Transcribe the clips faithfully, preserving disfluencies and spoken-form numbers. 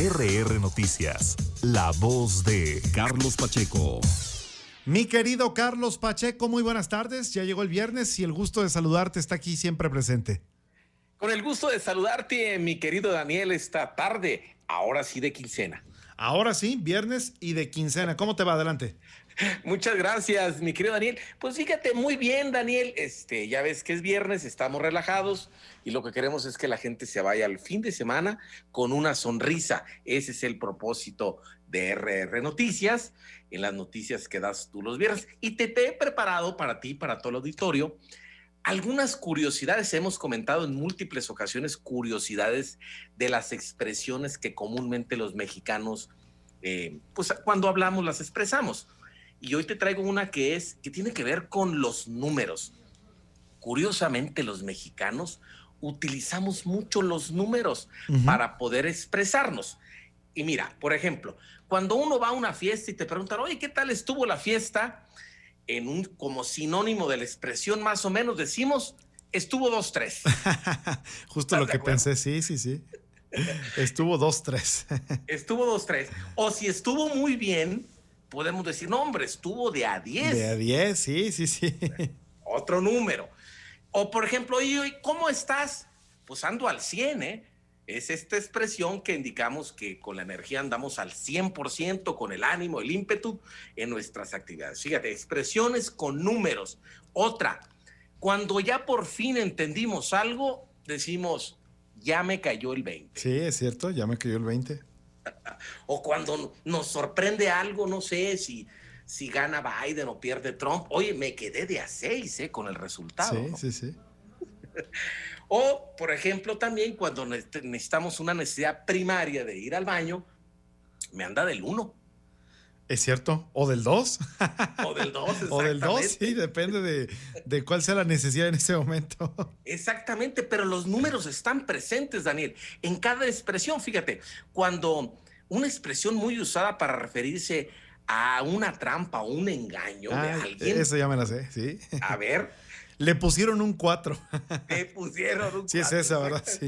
R R Noticias, la voz de Carlos Pacheco. Mi querido Carlos Pacheco, muy buenas tardes. Ya llegó el viernes y el gusto de saludarte está aquí siempre presente. Con el gusto de saludarte, mi querido Daniel, esta tarde, ahora sí de quincena. Ahora sí, viernes y de quincena. ¿Cómo te va? Adelante. Muchas gracias, mi querido Daniel. Pues fíjate, muy bien, Daniel. Este, ya ves que es viernes, estamos relajados y lo que queremos es que la gente se vaya al fin de semana con una sonrisa. Ese es el propósito de R R Noticias, en las noticias que das tú los viernes. Y te, te he preparado para ti, para todo el auditorio, algunas curiosidades. Hemos comentado en múltiples ocasiones curiosidades de las expresiones que comúnmente los mexicanos, eh, pues cuando hablamos las expresamos. Y hoy te traigo una que es, que tiene que ver con los números. Curiosamente, los mexicanos utilizamos mucho los números uh-huh. para poder expresarnos. Y mira, por ejemplo, cuando uno va a una fiesta y te preguntan, oye, ¿qué tal estuvo la fiesta? En un, como sinónimo de la expresión más o menos decimos, estuvo dos tres. Justo lo que pensé, sí, sí, sí. Estuvo dos tres. Estuvo dos tres. O si estuvo muy bien, podemos decir, no, hombre, estuvo de a diez. De a diez, sí, sí, sí. Otro número. O, por ejemplo, oye, ¿cómo estás? Pues ando al cien, ¿eh? Es esta expresión que indicamos que con la energía andamos al cien por ciento, con el ánimo, el ímpetu en nuestras actividades. Fíjate, expresiones con números. Otra, cuando ya por fin entendimos algo, decimos, ya me cayó el veinte. Sí, es cierto, ya me cayó el veinte. O cuando nos sorprende algo, no sé si, si gana Biden o pierde Trump. Oye, me quedé de a seis eh, con el resultado. Sí, ¿no? sí, sí. O, por ejemplo, también cuando necesitamos una necesidad primaria de ir al baño, me anda del uno. Es cierto. ¿O del dos? O del dos, exactamente. O del dos, sí, depende de, de cuál sea la necesidad en ese momento. Exactamente, pero los números están presentes, Daniel, en cada expresión. Fíjate, cuando una expresión muy usada para referirse a una trampa o un engaño ah, de alguien. Eso ya me la sé, sí. A ver. Le pusieron un cuatro. Le pusieron un cuatro. Sí, es esa, ¿verdad? Sí.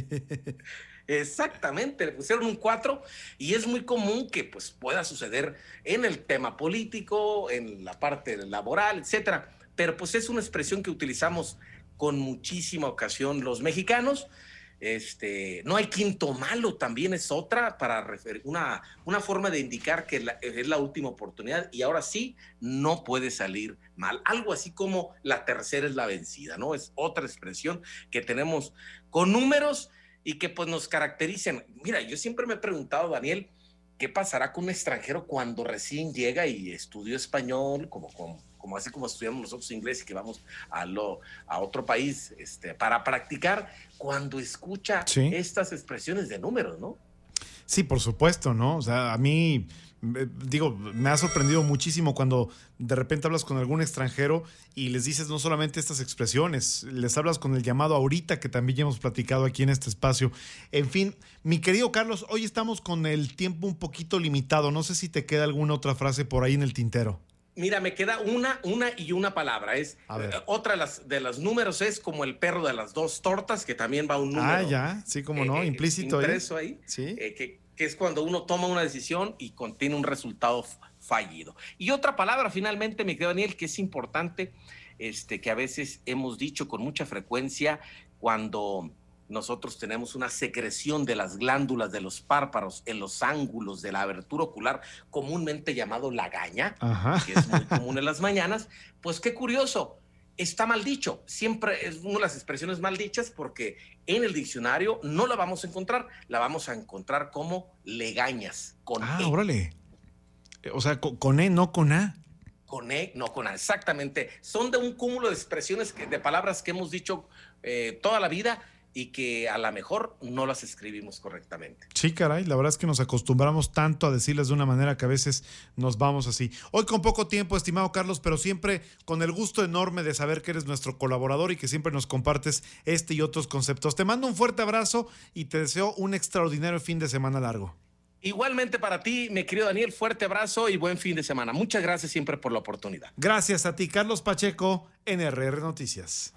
Exactamente, le pusieron un cuatro y es muy común que pues, pueda suceder en el tema político, en la parte laboral, etcétera. Pero pues es una expresión que utilizamos con muchísima ocasión los mexicanos. Este, no hay quinto malo, también es otra para referir, una, una forma de indicar que la, es la última oportunidad y ahora sí no puede salir mal. Algo así como la tercera es la vencida, ¿no? Es otra expresión que tenemos con números y que pues nos caracterizan. Mira, yo siempre me he preguntado, Daniel, ¿qué pasará con un extranjero cuando recién llega y estudió español, como, como, como así como estudiamos nosotros inglés y que vamos a, lo, a otro país este, para practicar, cuando escucha sí. estas expresiones de números, ¿no? Sí, por supuesto, ¿no? O sea, a mí, digo, me ha sorprendido muchísimo cuando de repente hablas con algún extranjero y les dices no solamente estas expresiones, les hablas con el llamado ahorita, que también ya hemos platicado aquí en este espacio. En fin, mi querido Carlos, hoy estamos con el tiempo un poquito limitado. No sé si te queda alguna otra frase por ahí en el tintero. Mira, me queda una, una y una palabra. Es otra de las, de los números es como el perro de las dos tortas, que también va un número. Ah, ya, sí, como no, eh, implícito impreso ahí. ahí sí. Eh, que, que es cuando uno toma una decisión y contiene un resultado fallido. Y otra palabra, finalmente, mi querido Daniel, que es importante, este, que a veces hemos dicho con mucha frecuencia cuando nosotros tenemos una secreción de las glándulas de los párpados en los ángulos de la abertura ocular, comúnmente llamado lagaña, Ajá. que es muy común en las mañanas. Pues qué curioso, está mal dicho. Siempre es una de las expresiones mal dichas porque en el diccionario no la vamos a encontrar, la vamos a encontrar como legañas, con ah, E. órale. O sea, con, con E, no con A. Con E, no con A, exactamente. Son de un cúmulo de expresiones, que, de palabras que hemos dicho eh, toda la vida, y que a lo mejor no las escribimos correctamente. Sí, caray, la verdad es que nos acostumbramos tanto a decirlas de una manera que a veces nos vamos así. Hoy con poco tiempo, estimado Carlos, pero siempre con el gusto enorme de saber que eres nuestro colaborador y que siempre nos compartes este y otros conceptos. Te mando un fuerte abrazo y te deseo un extraordinario fin de semana largo. Igualmente para ti, mi querido Daniel, fuerte abrazo y buen fin de semana. Muchas gracias siempre por la oportunidad. Gracias a ti, Carlos Pacheco, en R R Noticias.